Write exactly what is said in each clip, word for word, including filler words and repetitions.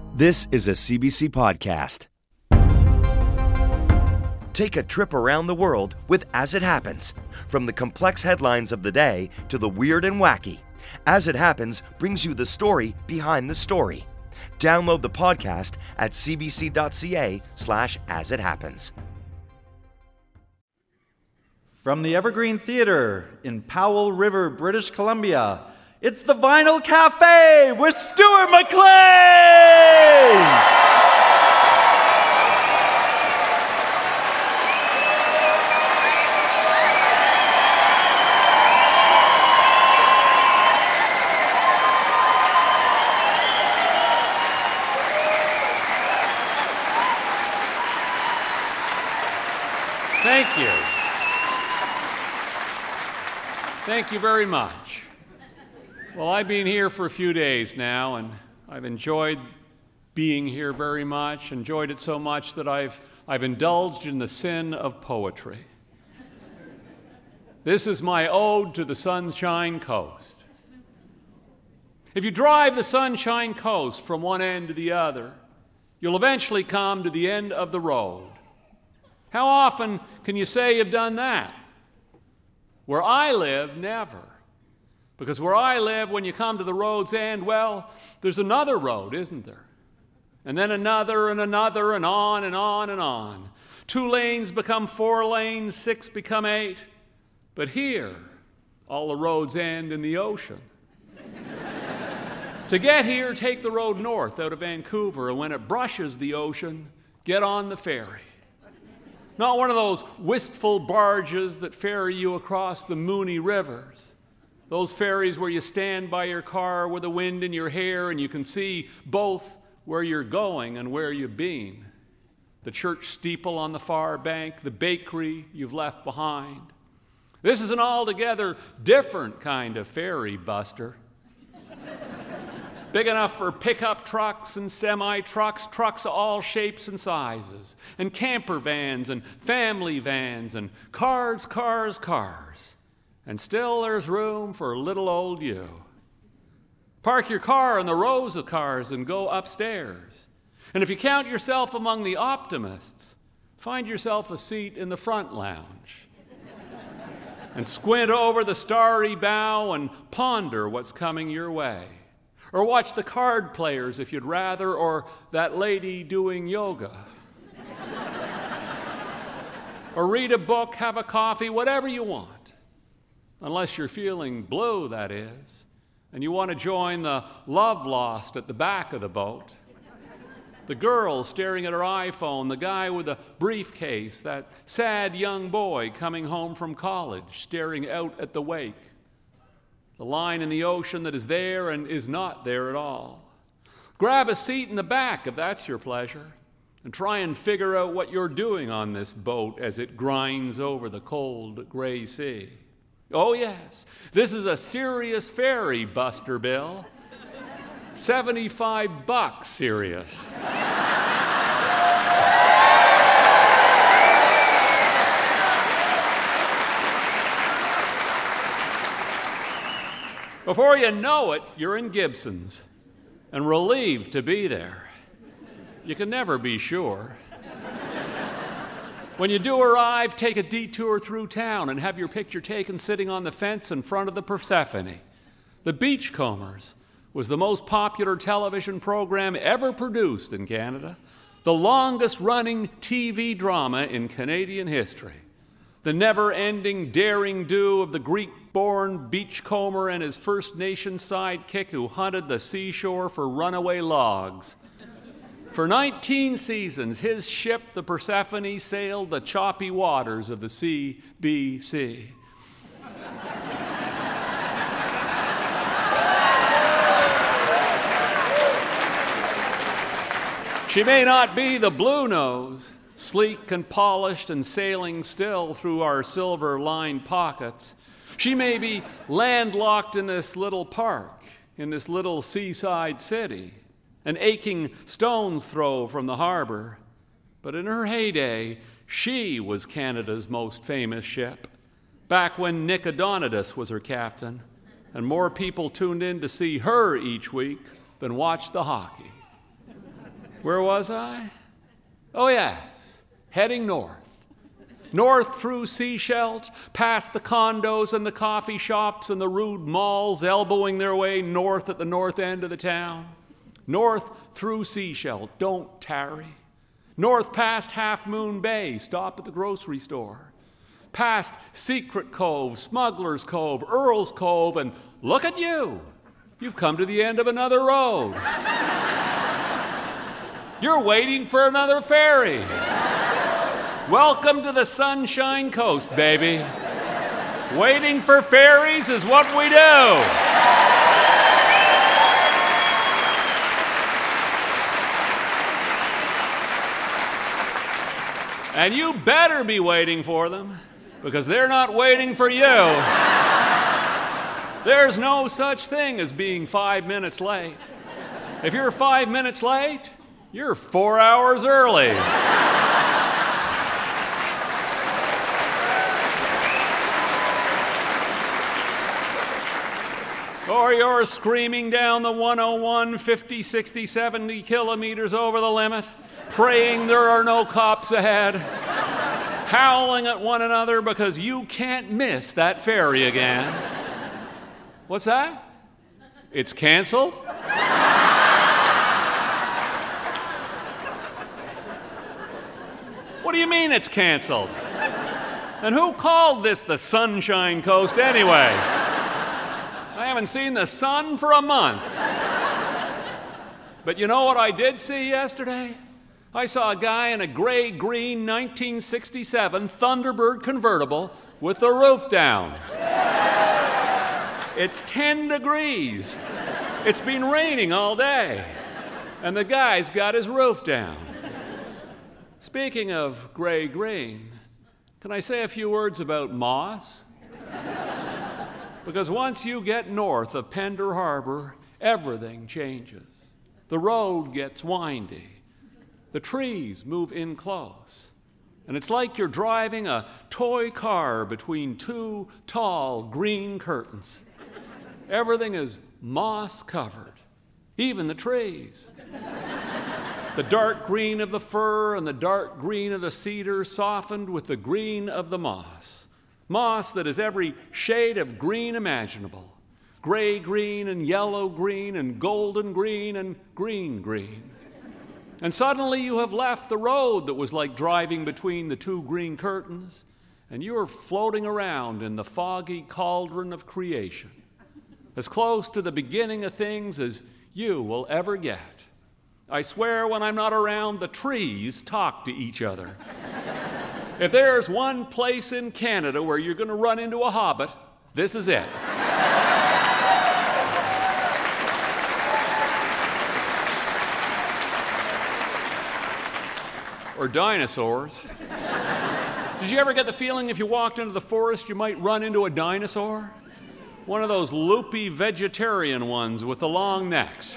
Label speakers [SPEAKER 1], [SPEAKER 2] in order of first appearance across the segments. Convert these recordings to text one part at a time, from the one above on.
[SPEAKER 1] This is a C B C podcast. Take a trip around the world with As It Happens. From the complex headlines of the day to the weird and wacky, As It Happens brings you the story behind the story. Download the podcast at cbc.ca slash as it happens.
[SPEAKER 2] From the Evergreen Theatre in Powell River, British Columbia, it's the Vinyl Cafe with Stuart McLean!
[SPEAKER 3] Thank you. Thank you very much. Well, I've been here for a few days now, and I've enjoyed being here very much, enjoyed it so much that I've, I've indulged in the sin of poetry. This is my ode to the Sunshine Coast. If you drive the Sunshine Coast from one end to the other, you'll eventually come to the end of the road. How often can you say you've done that? Where I live, never. Because where I live, when you come to the road's end, well, there's another road, isn't there? And then another and another and on and on and on. Two lanes become four lanes, six become eight. But here, all the roads end in the ocean. To get here, take the road north out of Vancouver, and when it brushes the ocean, get on the ferry. Not one of those wistful barges that ferry you across the Mooney Rivers. Those ferries where you stand by your car with the wind in your hair and you can see both where you're going and where you've been. The church steeple on the far bank, the bakery you've left behind. This is an altogether different kind of ferry, Buster. Big enough for pickup trucks and semi-trucks, trucks of all shapes and sizes, and camper vans and family vans and cars, cars, cars. And still there's room for little old you. Park your car in the rows of cars and go upstairs. And if you count yourself among the optimists, find yourself a seat in the front lounge. And squint over the starry bow and ponder what's coming your way. Or watch the card players if you'd rather, or that lady doing yoga. Or read a book, have a coffee, whatever you want. Unless you're feeling blue, that is, and you want to join the love lost at the back of the boat. The girl staring at her iPhone, the guy with the briefcase, that sad young boy coming home from college, staring out at the wake. The line in the ocean that is there and is not there at all. Grab a seat in the back if that's your pleasure, and try and figure out what you're doing on this boat as it grinds over the cold gray sea. Oh yes, this is a serious ferry, Buster Bill. seventy-five bucks serious. Before you know it, you're in Gibson's and relieved to be there. You can never be sure. When you do arrive, take a detour through town and have your picture taken sitting on the fence in front of the Persephone. The Beachcombers was the most popular television program ever produced in Canada, the longest-running T V drama in Canadian history. The never-ending daring do of the Greek-born beachcomber and his First Nation sidekick who hunted the seashore for runaway logs. For nineteen seasons, his ship, the Persephone, sailed the choppy waters of the C B C. She may not be the blue nose, sleek and polished and sailing still through our silver-lined pockets. She may be landlocked in this little park, in this little seaside city, an aching stone's throw from the harbor. But in her heyday, she was Canada's most famous ship, back when Nick Adonidas was her captain, and more people tuned in to see her each week than watch the hockey. Where was I? Oh, yes, heading north. North through Sechelt, past the condos and the coffee shops and the rude malls elbowing their way north at the north end of the town. North through Sechelt, don't tarry. North past Half Moon Bay, stop at the grocery store. Past Secret Cove, Smuggler's Cove, Earl's Cove, and look at you. You've come to the end of another road. You're waiting for another ferry. Welcome to the Sunshine Coast, baby. Waiting for ferries is what we do. And you better be waiting for them, because they're not waiting for you. There's no such thing as being five minutes late. If you're five minutes late, you're four hours early. Or you're screaming down the one oh one, fifty, sixty, seventy kilometers over the limit, praying there are no cops ahead, howling at one another because you can't miss that ferry again. What's that? It's canceled? What do you mean it's canceled? And who called this the Sunshine Coast anyway? I haven't seen the sun for a month. But you know what I did see yesterday? I saw a guy in a gray-green nineteen sixty-seven Thunderbird convertible with the roof down. It's ten degrees. It's been raining all day. And the guy's got his roof down. Speaking of gray-green, can I say a few words about moss? Because once you get north of Pender Harbor, everything changes. The road gets windy. The trees move in close. And it's like you're driving a toy car between two tall green curtains. Everything is moss-covered, even the trees. The dark green of the fir and the dark green of the cedar softened with the green of the moss. Moss that is every shade of green imaginable. Gray green and yellow green and golden green and green green. And suddenly you have left the road that was like driving between the two green curtains, and you are floating around in the foggy cauldron of creation, as close to the beginning of things as you will ever get. I swear when I'm not around, the trees talk to each other. If there's one place in Canada where you're going to run into a hobbit, this is it. Or dinosaurs. Did you ever get the feeling if you walked into the forest you might run into a dinosaur? One of those loopy vegetarian ones with the long necks.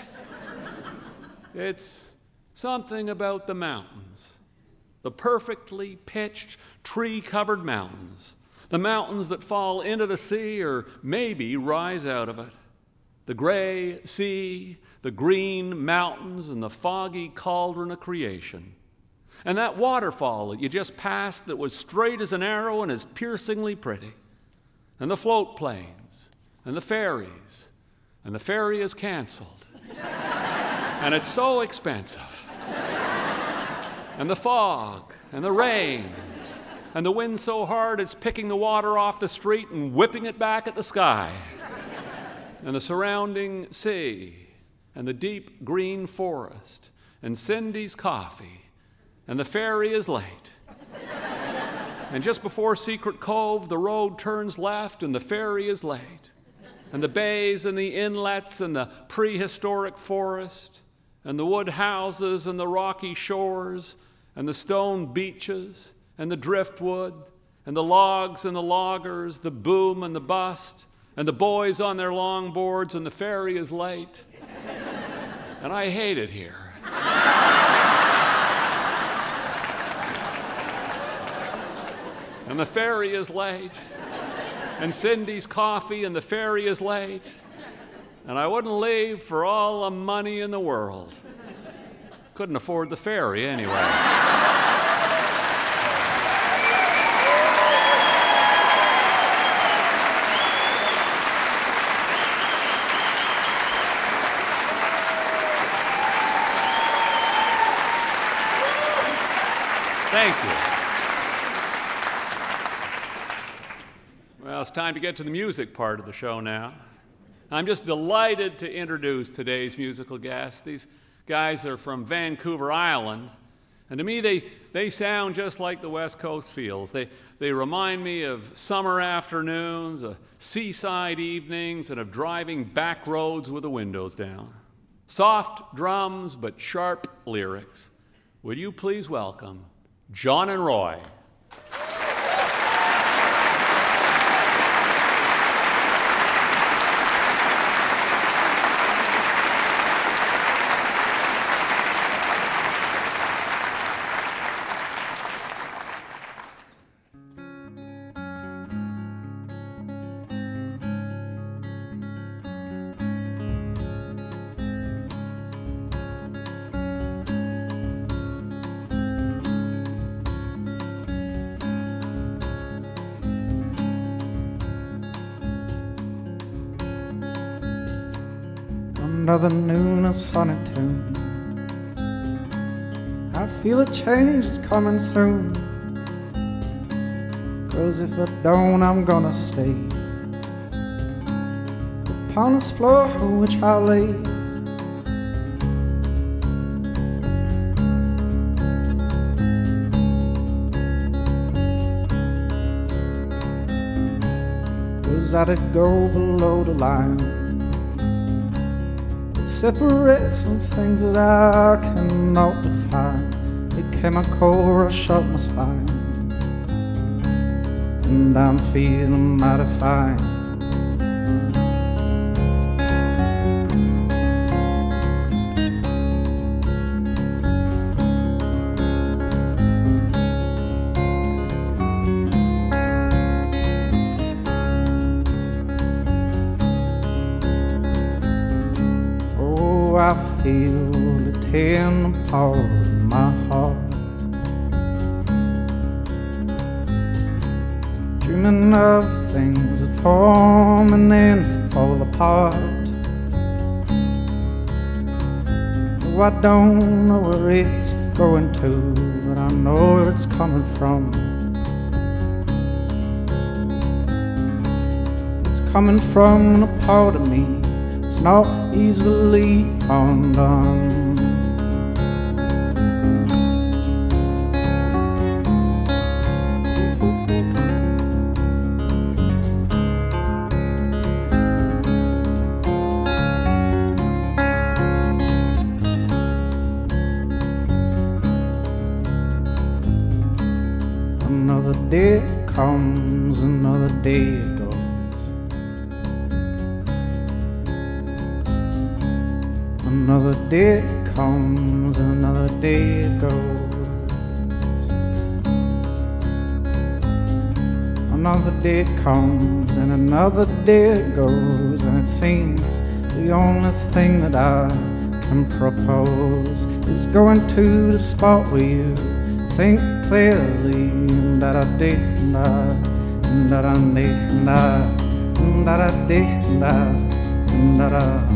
[SPEAKER 3] It's something about the mountains. The perfectly pitched, tree-covered mountains. The mountains that fall into the sea or maybe rise out of it. The gray sea, the green mountains, and the foggy cauldron of creation. And that waterfall that you just passed that was straight as an arrow and as piercingly pretty. And the float planes, and the ferries, and the ferry is canceled. And it's so expensive. And the fog, and the rain, and the wind so hard it's picking the water off the street and whipping it back at the sky. And the surrounding sea, and the deep green forest, and Cindy's coffee, and the ferry is late. And just before Secret Cove, the road turns left, and the ferry is late. And the bays and the inlets and the prehistoric forest, and the wood houses and the rocky shores, and the stone beaches, and the driftwood, and the logs and the loggers, the boom and the bust, and the boys on their longboards, and the ferry is late. And I hate it here. And the ferry is late, and Cindy's coffee and the ferry is late, and I wouldn't leave for all the money in the world. couldn't afford the ferry anyway. Thank you. Well, it's time to get to the music part of the show now. I'm just delighted to introduce today's musical guests. These guys are from Vancouver Island, and to me they, they sound just like the West Coast feels. They, they remind me of summer afternoons, of seaside evenings, and of driving back roads with the windows down. Soft drums, but sharp lyrics. Would you please welcome John and Roy.
[SPEAKER 4] Another noon, a sunny tune. I feel a change is coming soon. 'Cause if I don't, I'm gonna stay upon this floor which I lay. 'Cause I did go below the line. Separate some things that I cannot define. A chemical rush up my spine, and I'm feeling mighty fine. I feel it tearing apart my heart, dreaming of things that form and then fall apart. Oh, I don't know where it's going to, but I know where it's coming from. It's coming from a part of me. It's not easily undone. Another day comes, another day goes. Another day comes, another day goes. Another day comes and another day goes, and it seems the only thing that I can propose is going to the spot where you think clearly. Da da da da da da da da da da da.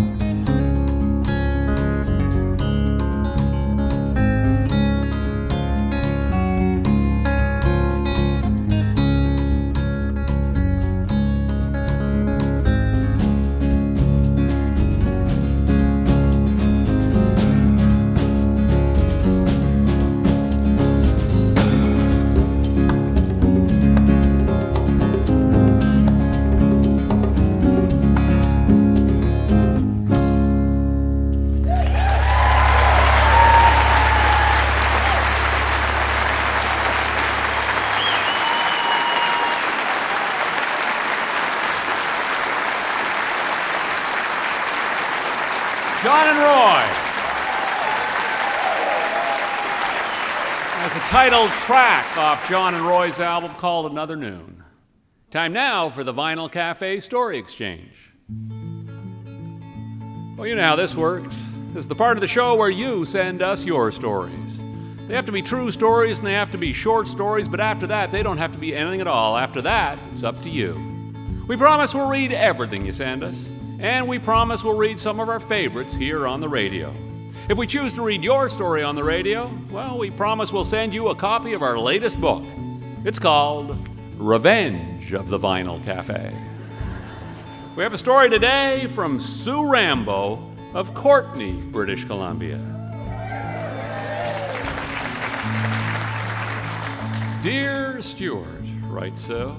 [SPEAKER 3] John and Roy. That's a titled track off John and Roy's album called Another Noon. Time now for the Vinyl Cafe Story Exchange. Well, you know how this works. is the part of the show where you send us your stories. They have to be true stories and they have to be short stories, but after that, they don't have to be anything at all. After that, it's up to you. We promise we'll read everything you send us, and we promise we'll read some of our favorites here on the radio. If we choose to read your story on the radio, well, we promise we'll send you a copy of our latest book. It's called Revenge of the Vinyl Cafe. We have a story today from Sue Rambo of Courtenay, British Columbia. Dear Stuart, writes Sue,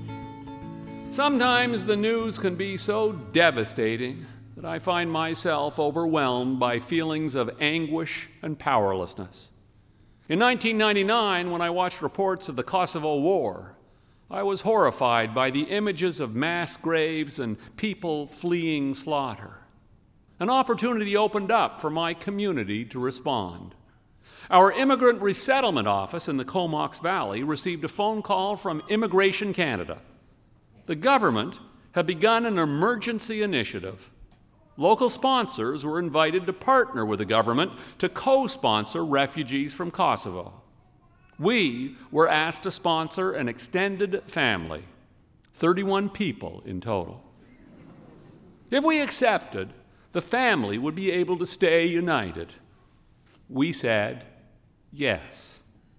[SPEAKER 3] sometimes the news can be so devastating that I find myself overwhelmed by feelings of anguish and powerlessness. In nineteen ninety-nine, when I watched reports of the Kosovo War, I was horrified by the images of mass graves and people fleeing slaughter. An opportunity opened up for my community to respond. Our Immigrant Resettlement Office in the Comox Valley received a phone call from Immigration Canada. The government had begun an emergency initiative. Local sponsors were invited to partner with the government to co-sponsor refugees from Kosovo. We were asked to sponsor an extended family, thirty-one people in total. If we accepted, the family would be able to stay united. We said yes.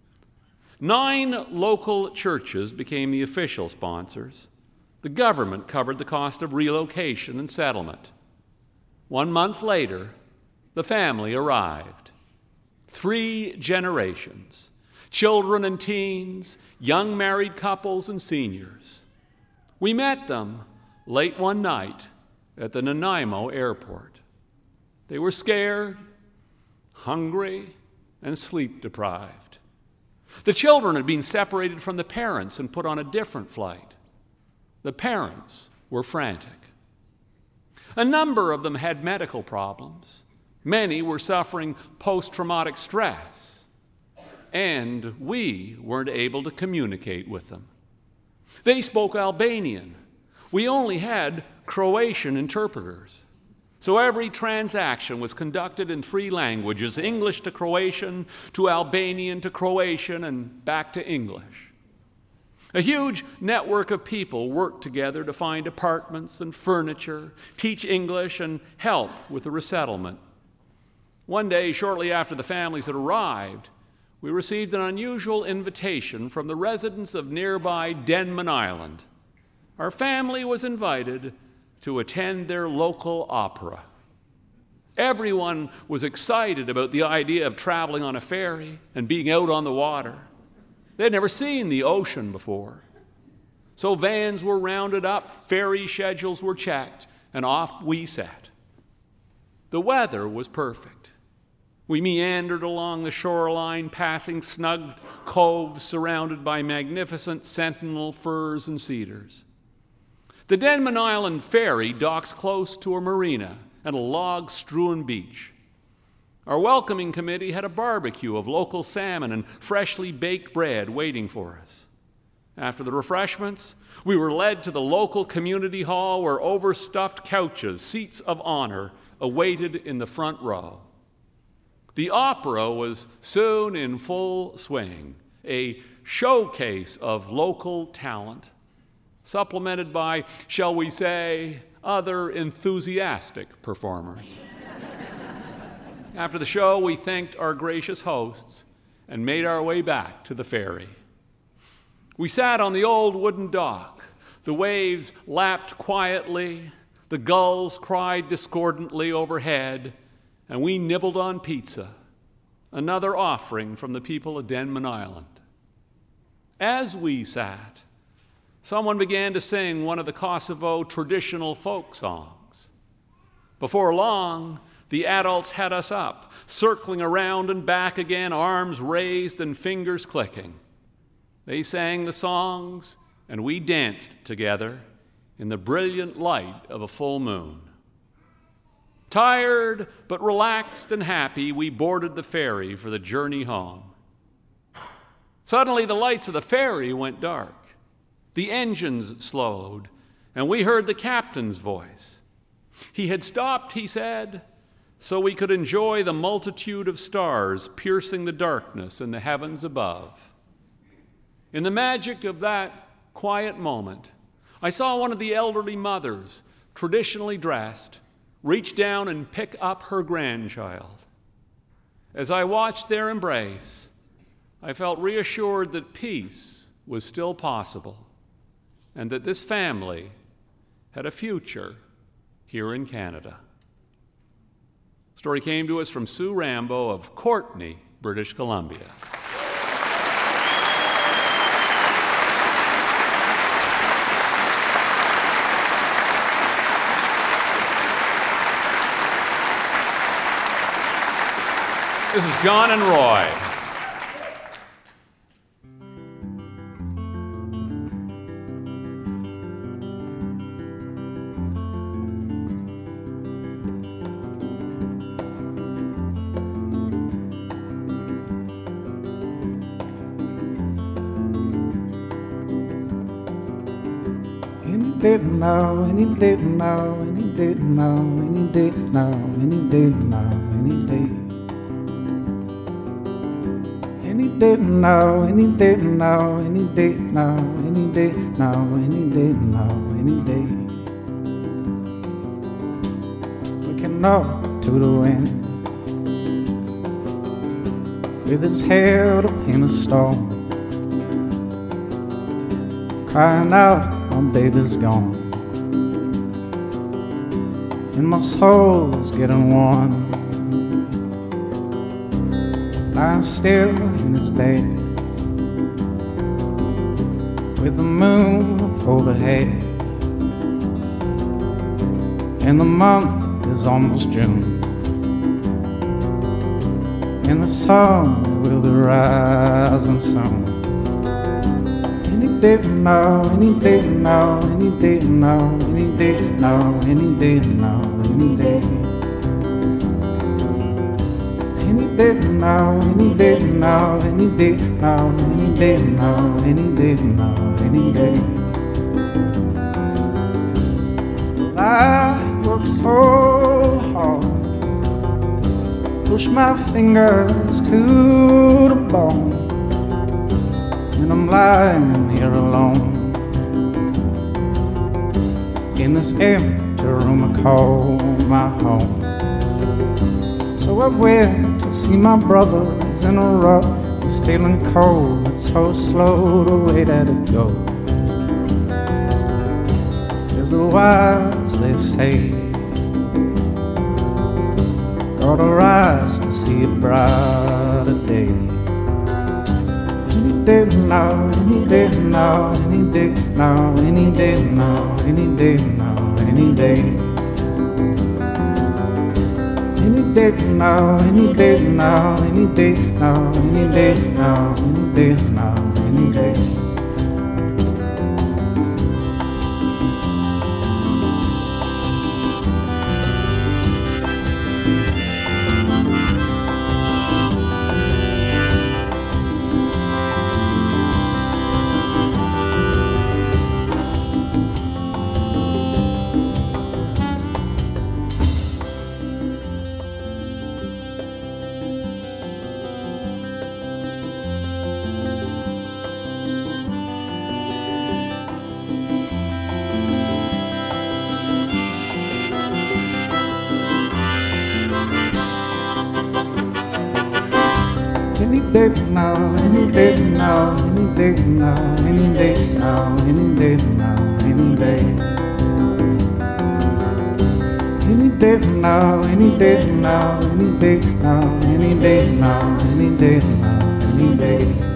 [SPEAKER 3] Nine local churches became the official sponsors. The government covered the cost of relocation and settlement. One month later, the family arrived. Three generations, children and teens, young married couples and seniors. We met them late one night at the Nanaimo airport. They were scared, hungry, and sleep-deprived. The children had been separated from the parents and put on a different flight. The parents were frantic. A number of them had medical problems. Many were suffering post-traumatic stress. And we weren't able to communicate with them. They spoke Albanian. We only had Croatian interpreters. So every transaction was conducted in three languages, English to Croatian, to Albanian to Croatian, and back to English. A huge network of people worked together to find apartments and furniture, teach English, and help with the resettlement. One day, shortly after the families had arrived, we received an unusual invitation from the residents of nearby Denman Island. Our family was invited to attend their local opera. Everyone was excited about the idea of traveling on a ferry and being out on the water. They'd never seen the ocean before. So vans were rounded up, ferry schedules were checked, and off we set. The weather was perfect. We meandered along the shoreline, passing snug coves surrounded by magnificent sentinel firs and cedars. The Denman Island ferry docks close to a marina and a log-strewn beach. Our welcoming committee had a barbecue of local salmon and freshly baked bread waiting for us. After the refreshments, we were led to the local community hall where overstuffed couches, seats of honor, awaited in the front row. The opera was soon in full swing, a showcase of local talent, supplemented by, shall we say, other enthusiastic performers. After the show, we thanked our gracious hosts and made our way back to the ferry. We sat on the old wooden dock. The waves lapped quietly, the gulls cried discordantly overhead, and we nibbled on pizza, another offering from the people of Denman Island. As we sat, someone began to sing one of the Kosovo traditional folk songs. Before long, the adults had us up, circling around and back again, arms raised and fingers clicking. They sang the songs, and we danced together in the brilliant light of a full moon. Tired but relaxed and happy, we boarded the ferry for the journey home. Suddenly, the lights of the ferry went dark. The engines slowed, and we heard the captain's voice. He had stopped, he said, so we could enjoy the multitude of stars piercing the darkness in the heavens above. In the magic of that quiet moment, I saw one of the elderly mothers, traditionally dressed, reach down and pick up her grandchild. As I watched their embrace, I felt reassured that peace was still possible and that this family had a future here in Canada. The story came to us from Sue Rambo of Courtenay, British Columbia. This is John and Roy.
[SPEAKER 4] Didn't know, and he didn't know, and he didn't know, and he didn't know, and he didn't know, and he did. And he didn't know, and he didn't know, and he didn't know, and he didn't know, and he didn't know, and he did. Looking up to the wind, with his head up in a storm, crying out, my baby's gone, and my soul's getting warm. Lying still in his bed, with the moon up overhead, and the month is almost June, and the sun will be rising soon. And he didn't know, and he didn't know, and he didn't know, and he didn't know, and he didn't know, and he didn't. And he didn't know, and he didn't know, and he didn't know, and he didn't know, and he didn't know, and he didn't. Well, I work so hard, push my fingers to the bone, and I'm lying here alone in this empty room I call my home. So I went to see my brother, he's in a rut, he's feeling cold, it's so slow the way that it goes. There's the wise, they say, gotta rise to see a brighter day. And he didn't know, and he didn't know, and he didn't know, and he didn't know, and he didn't know, and he didn't. And he didn't know, and he didn't know, and he didn't know, and he didn't know, and he didn't know, and he didn't. And he didn't know, and he didn't know, and he didn't know, and he didn't know, and he didn't know, and he didn't. And he didn't know, and he didn't know, and he didn't know, and he didn't know, and he didn't know, and he didn't.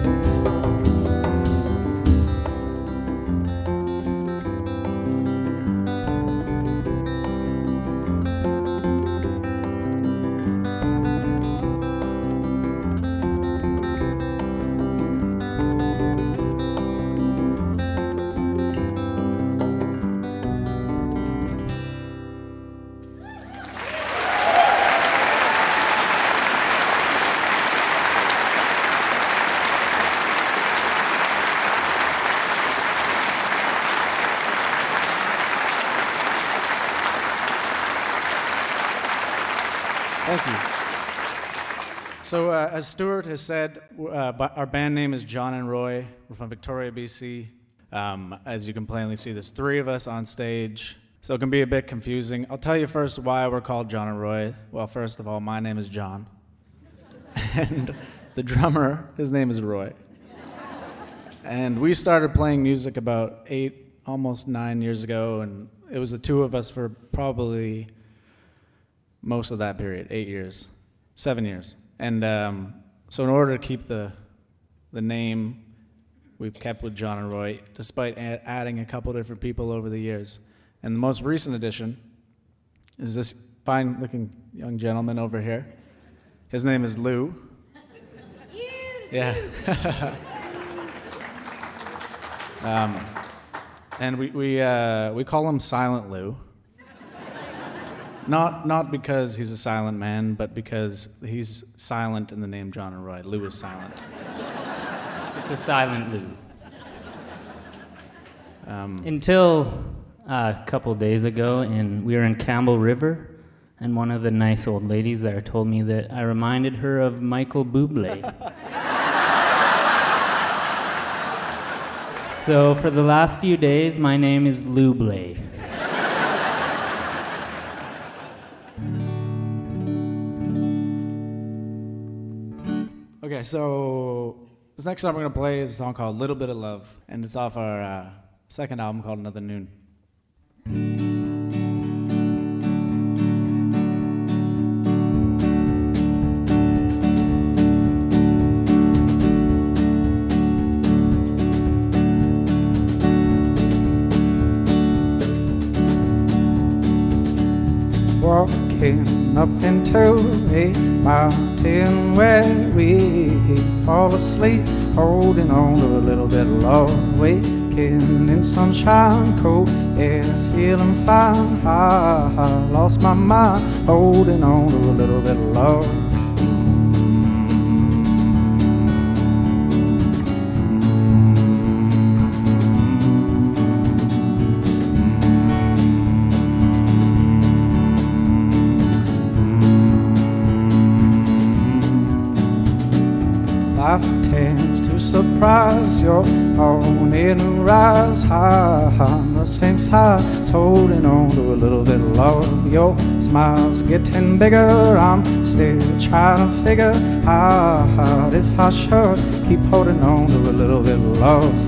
[SPEAKER 4] So uh, as Stuart has said, uh, b- our band name is John and Roy. We're from Victoria, B C. Um, as you can plainly see, there's three of us on stage, so it can be a bit confusing. I'll tell you first why we're called John and Roy. Well, first of all, my name is John, and the drummer, his name is Roy. And we started playing music about eight, almost nine years ago, and it was the two of us for probably most of that period, eight years, seven years. And um, so in order to keep the the name, we've kept with John and Roy, despite a- adding a couple different people over the years. And the most recent addition is this fine-looking young gentleman over here. His name is Lou. Yeah. um, and we we uh, we call him Silent Lou. Not not because he's a silent man, but because he's silent in the name John and Roy. Lou is silent.
[SPEAKER 5] It's a silent Lou.
[SPEAKER 4] Um,
[SPEAKER 5] Until uh, a couple days ago, and we were in Campbell River, and one of the nice old ladies there told me that I reminded her of Michael Bublé. So for the last few days, my name is Lou Blay.
[SPEAKER 4] Okay, so this next song we're gonna play is a song called "Little Bit of Love," and it's off our uh, second album called "Another Noon." Walking up into a mountain where we fall asleep, holding on to a little bit of love, waking in sunshine, cold air, feeling fine. I, I lost my mind, holding on to a little bit of love. Life tends to surprise your own inner eyes. High on the same side, holding on to a little bit of love. Your smile's getting bigger. I'm still trying to figure out if I should keep holding on to a little bit of love.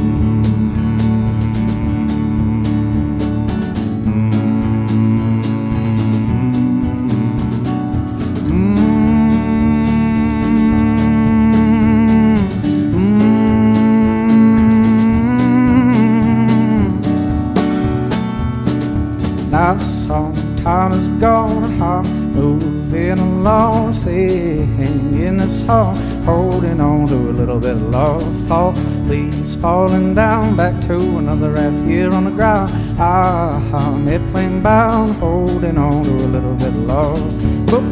[SPEAKER 4] Now some time is gone, I'm moving along, singing a song, holding on to a little bit of love. Fall leaves falling down, back to another half year on the ground. I'm airplane bound, holding on to a little bit of love.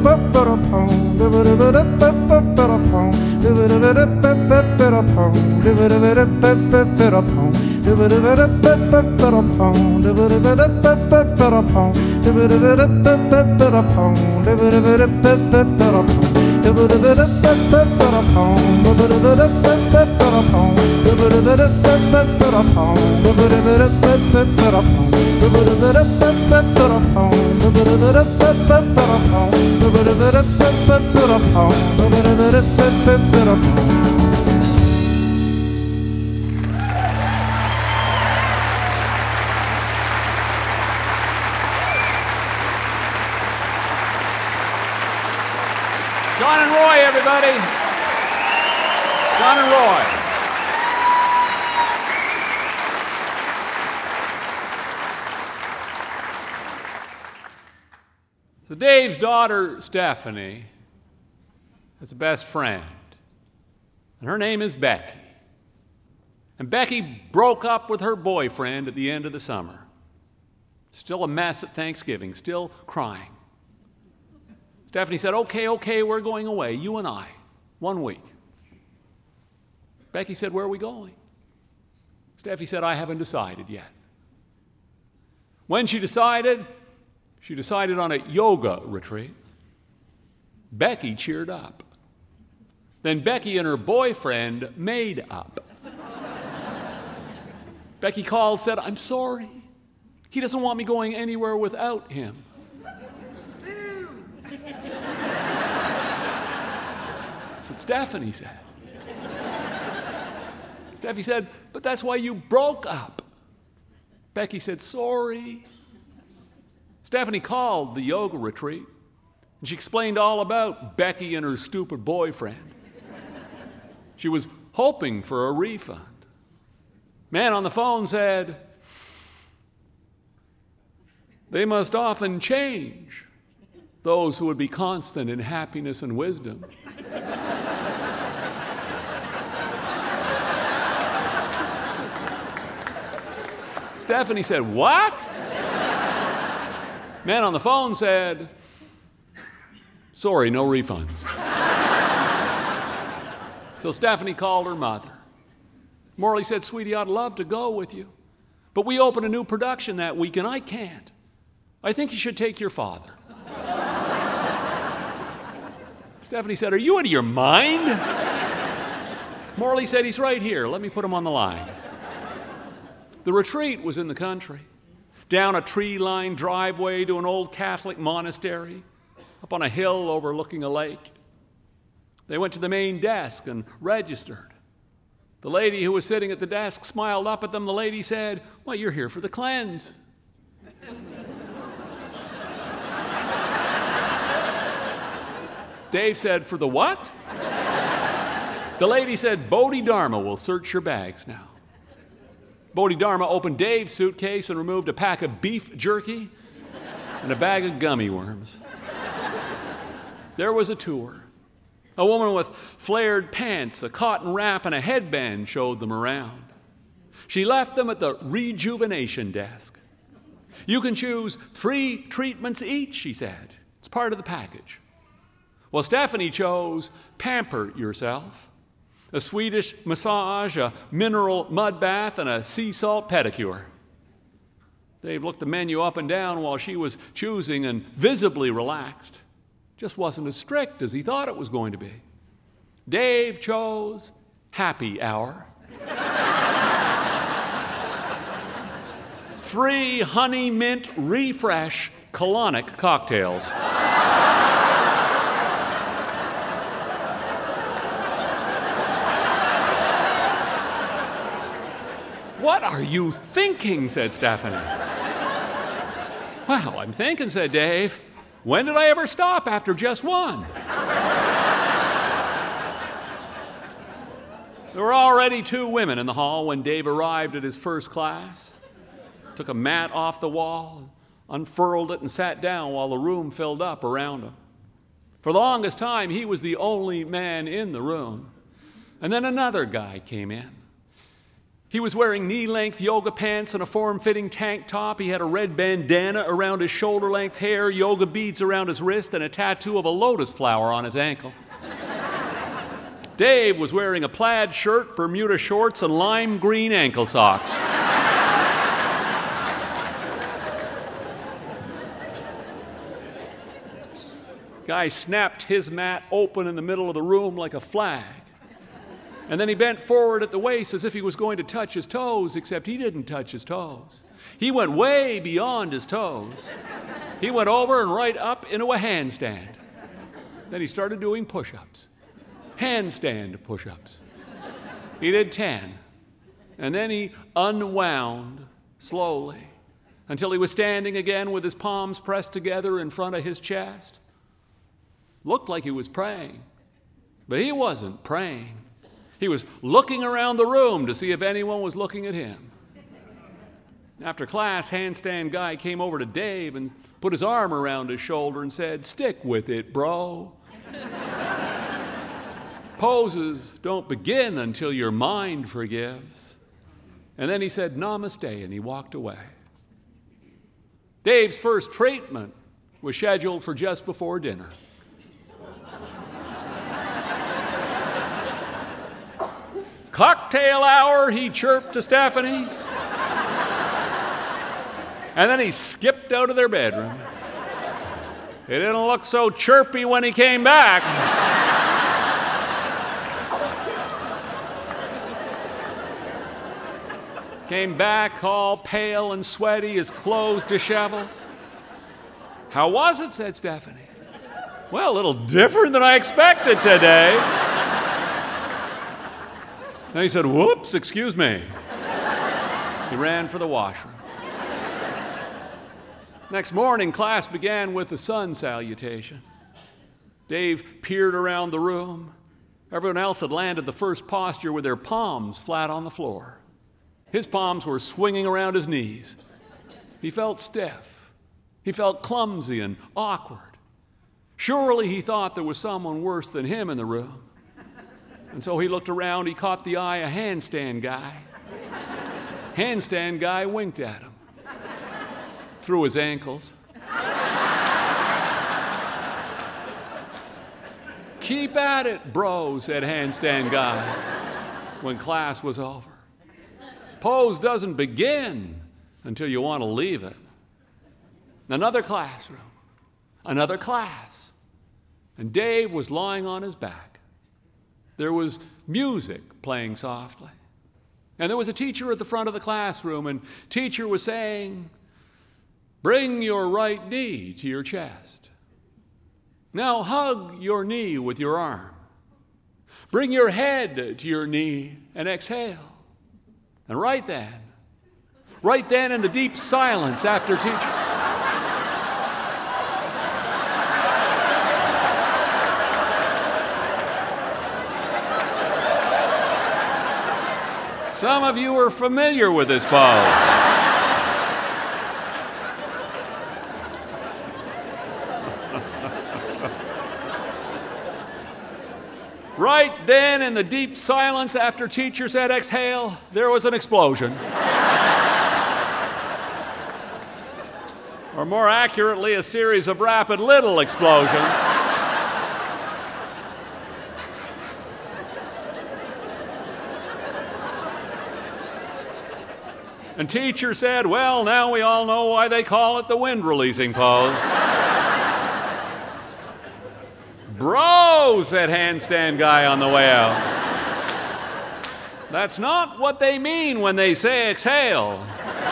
[SPEAKER 3] John and Roy, everybody. John and Roy. So Dave's daughter, Stephanie, has a best friend, and her name is Becky. And Becky broke up with her boyfriend at the end of the summer. Still a mess at Thanksgiving, still crying. Stephanie said, okay, okay, we're going away, you and I, one week. Becky said, where are we going? Steffi said, I haven't decided yet. When she decided, she decided on a yoga retreat. Becky cheered up. Then Becky and her boyfriend made up. Becky called, said, "I'm sorry. He doesn't want me going anywhere without him." That's what Stephanie said. Stephanie said, "But that's why you broke up." Becky said, "Sorry." Stephanie called the yoga retreat, and she explained all about Becky and her stupid boyfriend. She was hoping for a refund. Man on the phone said, "They must often change, those who would be constant in happiness and wisdom." Stephanie said, "What?" Man on the phone said, "Sorry, no refunds." So Stephanie called her mother. Morley said, "Sweetie, I'd love to go with you, but we open a new production that week and I can't. I think you should take your father." Stephanie said, "Are you out of your mind?" Morley said, "He's right here. Let me put him on the line." The retreat was in the country, down a tree-lined driveway to an old Catholic monastery, up on a hill overlooking a lake. They went to the main desk and registered. The lady who was sitting at the desk smiled up at them. The lady said, "Well, you're here for the cleanse." Dave said, "For the what?" The lady said, "Bodhidharma will search your bags now." Bodhidharma opened Dave's suitcase and removed a pack of beef jerky and a bag of gummy worms. There was a tour. A woman with flared pants, a cotton wrap, and a headband showed them around. She left them at the rejuvenation desk. "You can choose three treatments each," she said. "It's part of the package." Well, Stephanie chose Pamper Yourself, a Swedish massage, a mineral mud bath, and a sea salt pedicure. Dave looked the menu up and down while she was choosing and visibly relaxed. Just wasn't as strict as he thought it was going to be. Dave chose Happy Hour. Three honey mint refresh colonic cocktails. "What are you thinking?" said Stephanie. "Well, I'm thinking," said Dave, "when did I ever stop after just one?" There were already two women in the hall when Dave arrived at his first class. Took a mat off the wall, unfurled it, and sat down while the room filled up around him. For the longest time, he was the only man in the room. And then another guy came in. He was wearing knee-length yoga pants and a form-fitting tank top. He had a red bandana around his shoulder-length hair, yoga beads around his wrist, and a tattoo of a lotus flower on his ankle. Dave was wearing a plaid shirt, Bermuda shorts, and lime green ankle socks. Guy snapped his mat open in the middle of the room like a flag. And then he bent forward at the waist as if he was going to touch his toes, except he didn't touch his toes. He went way beyond his toes. He went over and right up into a handstand. Then he started doing push-ups. Handstand push-ups. He did ten. And then he unwound slowly until he was standing again with his palms pressed together in front of his chest. Looked like he was praying, but he wasn't praying. He was looking around the room to see if anyone was looking at him. After class, handstand guy came over to Dave and put his arm around his shoulder and said, "Stick with it, bro." Poses don't begin until your mind forgives. And then he said, "Namaste," and he walked away. Dave's first treatment was scheduled for just before dinner. "Cocktail hour," he chirped to Stephanie. And then he skipped out of their bedroom. He didn't look so chirpy when he came back. Came back all pale and sweaty, his clothes disheveled. "How was it?" said Stephanie. "Well, a little different than I expected," said Dave. Then he said, "Whoops, excuse me." He ran for the washroom. Next morning, class began with the sun salutation. Dave peered around the room. Everyone else had landed the first posture with their palms flat on the floor. His palms were swinging around his knees. He felt stiff. He felt clumsy and awkward. Surely he thought there was someone worse than him in the room. And so he looked around. He caught the eye of handstand guy. Handstand guy winked at him through his ankles. "Keep at it, bro," said handstand guy when class was over. Pose doesn't begin until you want to leave it. Another classroom, another class, and Dave was lying on his back. There was music playing softly. And there was a teacher at the front of the classroom, and teacher was saying, "Bring your right knee to your chest. Now hug your knee with your arm. Bring your head to your knee and exhale." And right then, right then in the deep silence after teacher, some of you are familiar with this pose. Right then, in the deep silence after teacher said exhale, there was an explosion. Or more accurately, a series of rapid little explosions. And teacher said, "Well, now we all know why they call it the wind-releasing pose." "Bro," said handstand guy on the way out. "That's not what they mean when they say exhale."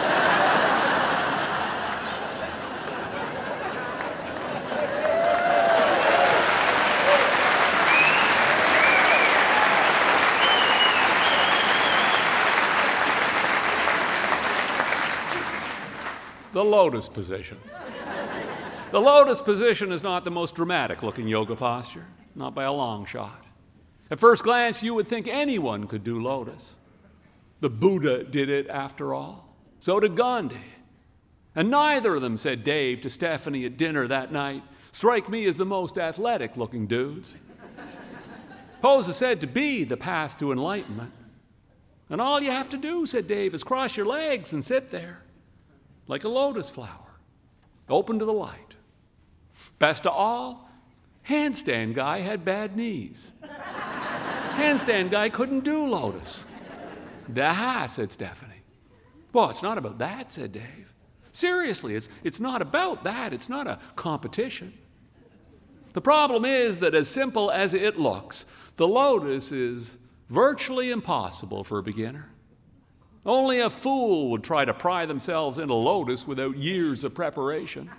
[SPEAKER 3] The lotus position. The lotus position is not the most dramatic looking yoga posture, not by a long shot. At first glance, you would think anyone could do lotus. The Buddha did it after all. So did Gandhi. And neither of them, said Dave to Stephanie at dinner that night, strike me as the most athletic looking dudes. Pose is said to be the path to enlightenment. And all you have to do, said Dave, is cross your legs and sit there like a lotus flower, open to the light. Best of all, handstand guy had bad knees. Handstand guy couldn't do lotus. Dah, said Stephanie. Well, it's not about that, said Dave. Seriously, it's, it's not about that. It's not a competition. The problem is that as simple as it looks, the lotus is virtually impossible for a beginner. Only a fool would try to pry themselves into lotus without years of preparation.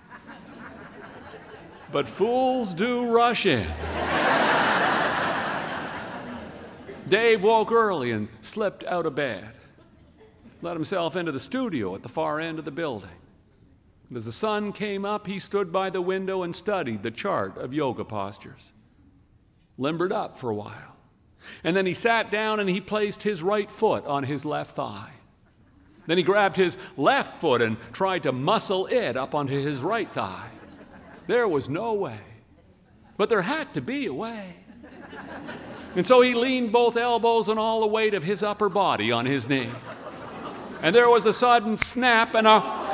[SPEAKER 3] But fools do rush in. Dave woke early and slipped out of bed, let himself into the studio at the far end of the building. And as the sun came up, he stood by the window and studied the chart of yoga postures. Limbered up for a while. And then he sat down and he placed his right foot on his left thigh. Then he grabbed his left foot and tried to muscle it up onto his right thigh. There was no way. But there had to be a way. And so he leaned both elbows and all the weight of his upper body on his knee. And there was a sudden snap and a...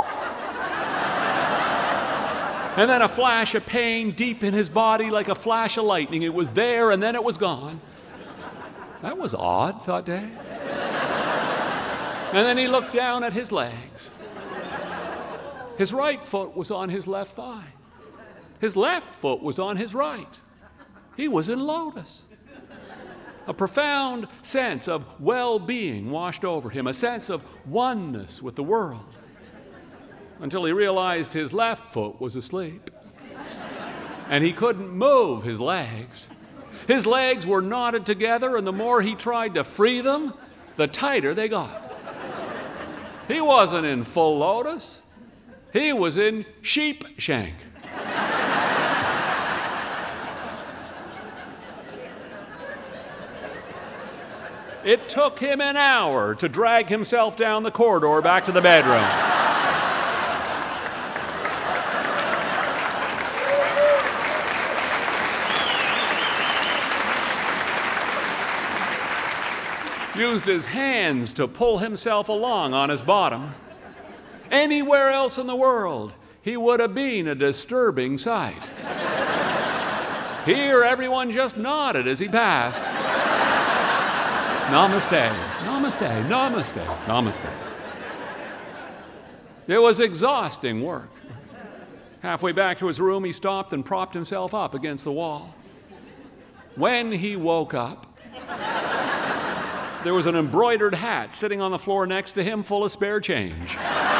[SPEAKER 3] and then a flash of pain deep in his body like a flash of lightning. It was there and then it was gone. That was odd, thought Dave. And then he looked down at his legs. His right foot was on his left thigh. His left foot was on his right. He was in lotus. A profound sense of well-being washed over him, a sense of oneness with the world, until he realized his left foot was asleep. And he couldn't move his legs. His legs were knotted together, and the more he tried to free them, the tighter they got. He wasn't in full lotus. He was in sheepshank. It took him an hour to drag himself down the corridor back to the bedroom. Used his hands to pull himself along on his bottom. Anywhere else in the world, he would have been a disturbing sight. Here, everyone just nodded as he passed. Namaste, namaste, namaste, namaste. It was exhausting work. Halfway back to his room, he stopped and propped himself up against the wall. When he woke up, there was an embroidered hat sitting on the floor next to him full of spare change.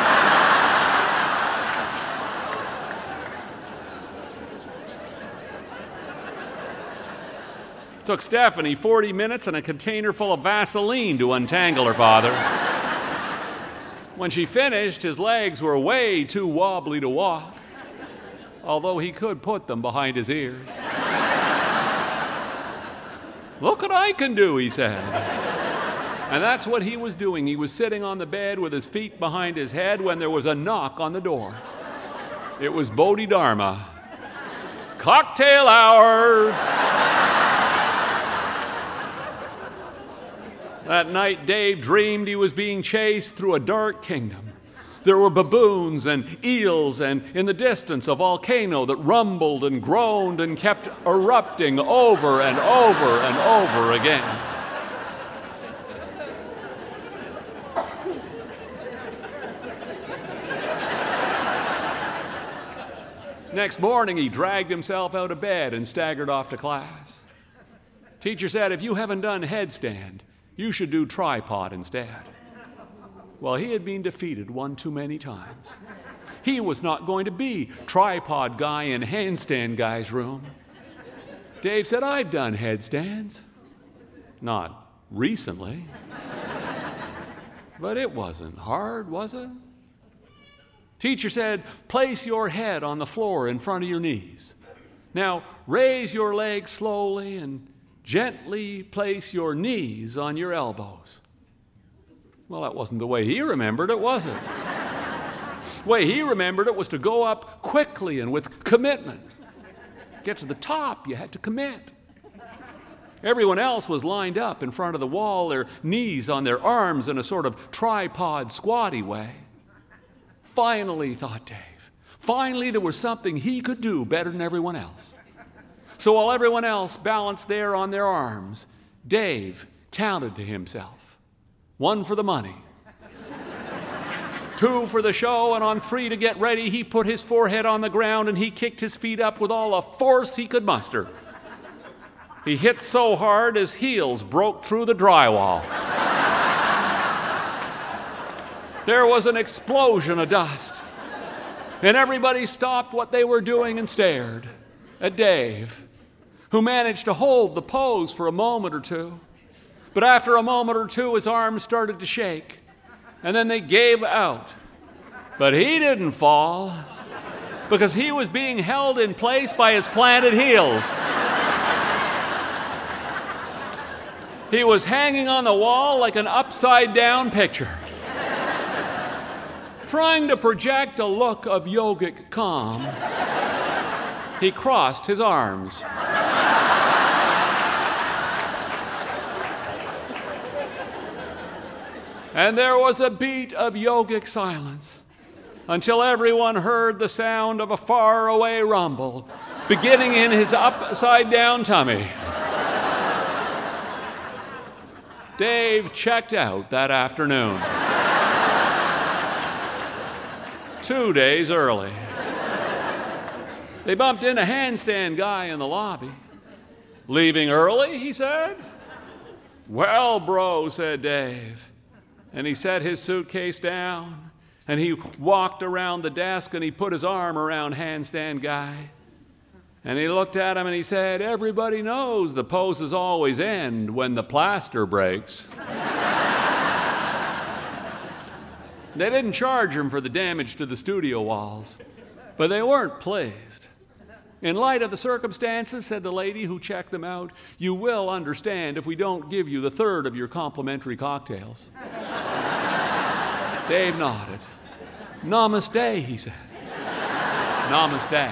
[SPEAKER 3] It took Stephanie forty minutes and a container full of Vaseline to untangle her father. When she finished, his legs were way too wobbly to walk, although he could put them behind his ears. "Look what I can do," he said. And that's what he was doing. He was sitting on the bed with his feet behind his head when there was a knock on the door. It was Bodhidharma. "Cocktail hour!" That night, Dave dreamed he was being chased through a dark kingdom. There were baboons and eels, and in the distance, a volcano that rumbled and groaned and kept erupting over and over and over again. Next morning, he dragged himself out of bed and staggered off to class. Teacher said, "If you haven't done headstand, you should do tripod instead." Well, he had been defeated one too many times. He was not going to be tripod guy in handstand guy's room. Dave said, "I've done headstands." Not recently. But it wasn't hard, was it? Teacher said, "Place your head on the floor in front of your knees. Now raise your legs slowly and gently place your knees on your elbows." Well, that wasn't the way he remembered it, was it? The way he remembered it was to go up quickly and with commitment. Get to the top, you had to commit. Everyone else was lined up in front of the wall, their knees on their arms in a sort of tripod squatty way. Finally, thought Dave, finally there was something he could do better than everyone else. So while everyone else balanced there on their arms, Dave counted to himself. One for the money, two for the show, and on three to get ready, he put his forehead on the ground and he kicked his feet up with all the force he could muster. He hit so hard his heels broke through the drywall. There was an explosion of dust, and everybody stopped what they were doing and stared at Dave, who managed to hold the pose for a moment or two. But after a moment or two, his arms started to shake, and then they gave out. But he didn't fall, because he was being held in place by his planted heels. He was hanging on the wall like an upside-down picture, trying to project a look of yogic calm. He crossed his arms. And there was a beat of yogic silence until everyone heard the sound of a faraway rumble beginning in his upside-down tummy. Dave checked out that afternoon. Two days early. They bumped into a handstand guy in the lobby. "Leaving early?" he said. "Well, bro," said Dave. And he set his suitcase down, and he walked around the desk, and he put his arm around Handstand Guy. And he looked at him and he said, "Everybody knows the poses always end when the plaster breaks." They didn't charge him for the damage to the studio walls, but they weren't pleased. "In light of the circumstances," said the lady who checked them out, "you will understand if we don't give you the third of your complimentary cocktails." Dave nodded. "Namaste," he said. "Namaste."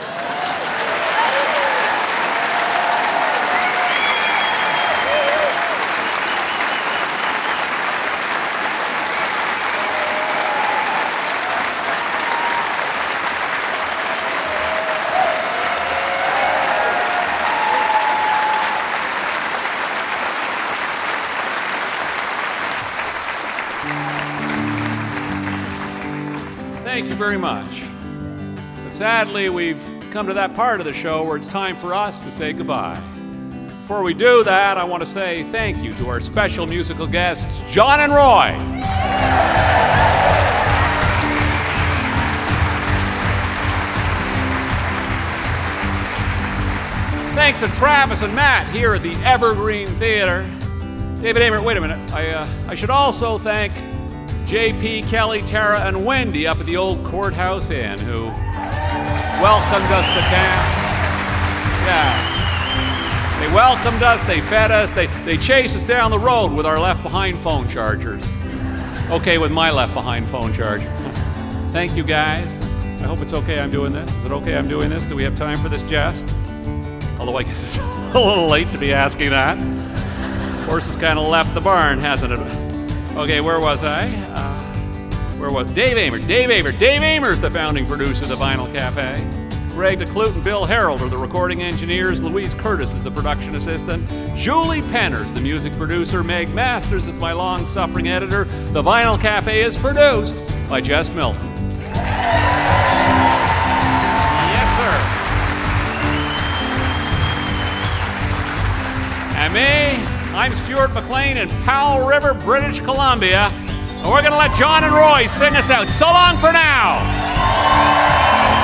[SPEAKER 3] Thank you very much. But sadly, we've come to that part of the show where it's time for us to say goodbye. Before we do that, I want to say thank you to our special musical guests, John and Roy. Thanks to Travis and Matt here at the Evergreen Theater. David Amert, wait a minute. I, uh, I should also thank J P, Kelly, Tara, and Wendy up at the old Courthouse Inn, who welcomed us to camp. Yeah. They welcomed us, they fed us, they, they chased us down the road with our left-behind phone chargers. Okay, with my left-behind phone charger. Thank you, guys. I hope it's okay I'm doing this. Is it okay I'm doing this? Do we have time for this jest? Although I guess it's a little late to be asking that. Horse has kind of left the barn, hasn't it? Okay, where was I? Uh, where was Dave Amert? Dave Amert. Dave Amert's the founding producer of the Vinyl Cafe. Greg DeClute and Bill Harold are the recording engineers. Louise Curtis is the production assistant. Julie Penner's the music producer. Meg Masters is my long-suffering editor. The Vinyl Cafe is produced by Jess Milton. Yes, sir. And me, I'm Stuart McLean in Powell River, British Columbia, and we're going to let John and Roy sing us out. So long for now.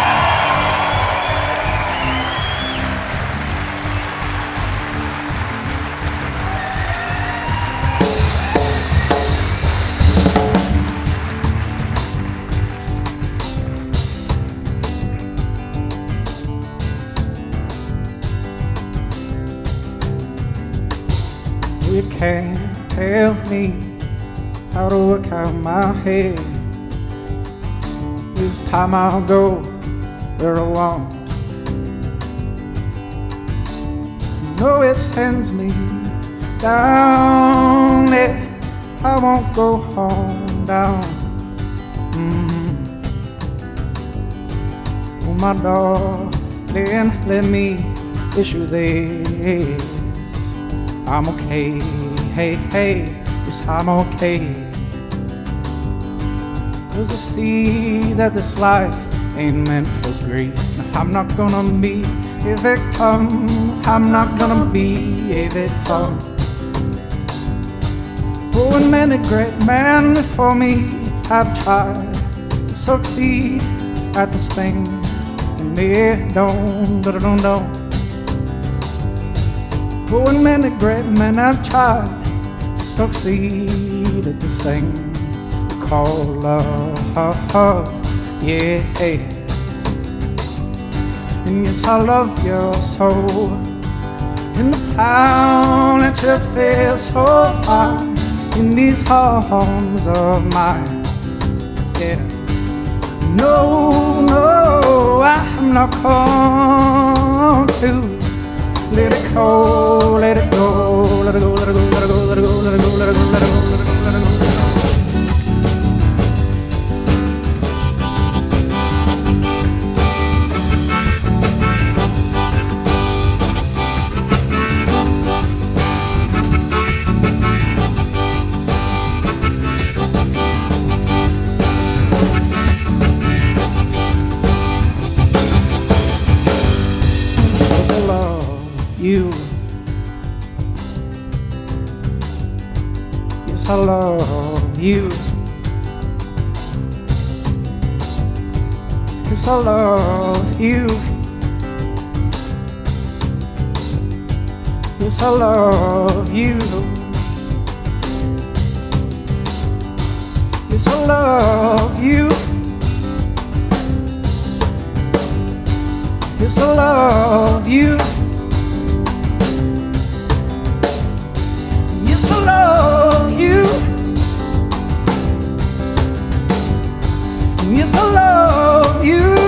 [SPEAKER 4] You can't tell me how to work out my head. This time I'll go where I want. No, it sends me down there. I won't go home down. Mm-hmm. Oh, my darling, let me issue this. I'm okay, hey, hey, yes, I'm okay. Cause I see that this life ain't meant for greed. I'm not gonna be a victim, I'm not gonna be a victim. Oh, and many great men before me have tried to succeed at this thing, and they don't, don't, don't, don't. Oh, and many great men have tried to succeed at this thing called love, yeah. And yes, I love you so, in the pound that you feel so fine in these arms of mine, yeah. No, no, I'm not going to let it go, let it go, let it go, let it go, let it go, let it go, let it go, let it go, let it go, let it go, let it go, let it go. You, Yes, I love you. Yes, I love you. Yes, I love you. Yes, I love you. Yes, I love you. Yes, I love you. Yes, I love you.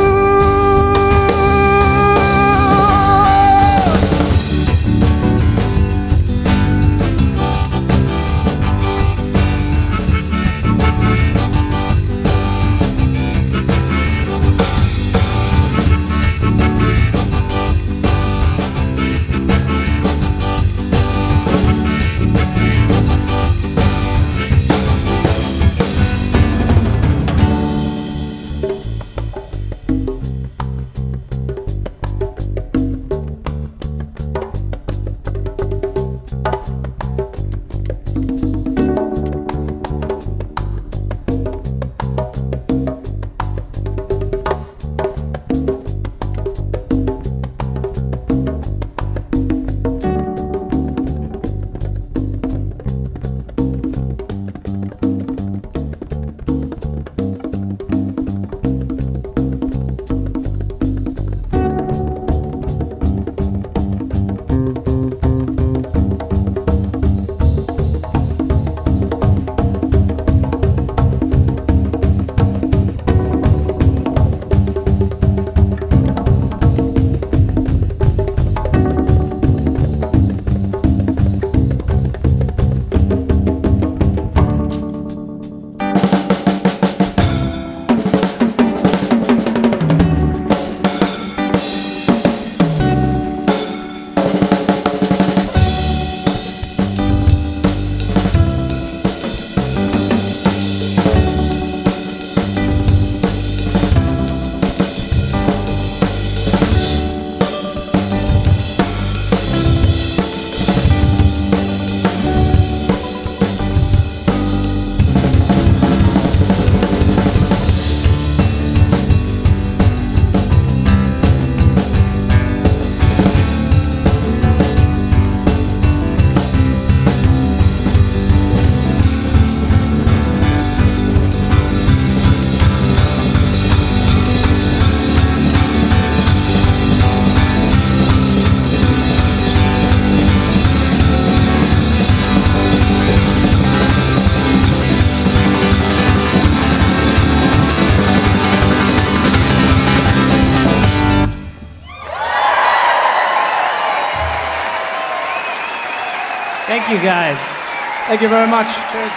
[SPEAKER 5] Thank you, guys.
[SPEAKER 4] Thank you very much. Cheers.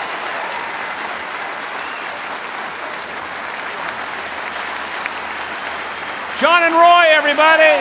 [SPEAKER 3] John and Roy, everybody.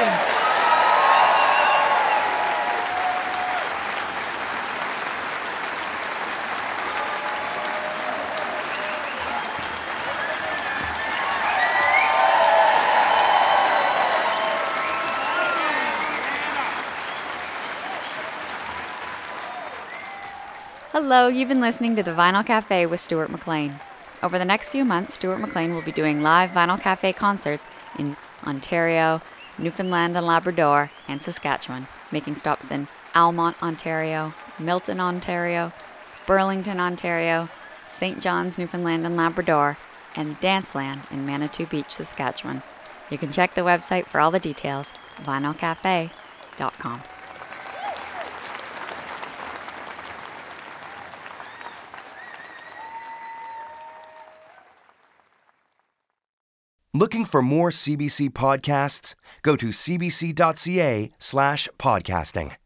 [SPEAKER 6] Hello, you've been listening to The Vinyl Cafe with Stuart McLean. Over the next few months, Stuart McLean will be doing live Vinyl Cafe concerts in Ontario, Newfoundland and Labrador, and Saskatchewan, making stops in Almont, Ontario, Milton, Ontario, Burlington, Ontario, Saint John's, Newfoundland and Labrador, and Danceland in Manitou Beach, Saskatchewan. You can check the website for all the details, vinyl cafe dot com.
[SPEAKER 1] Looking for more C B C podcasts? Go to cbc.ca slash podcasting.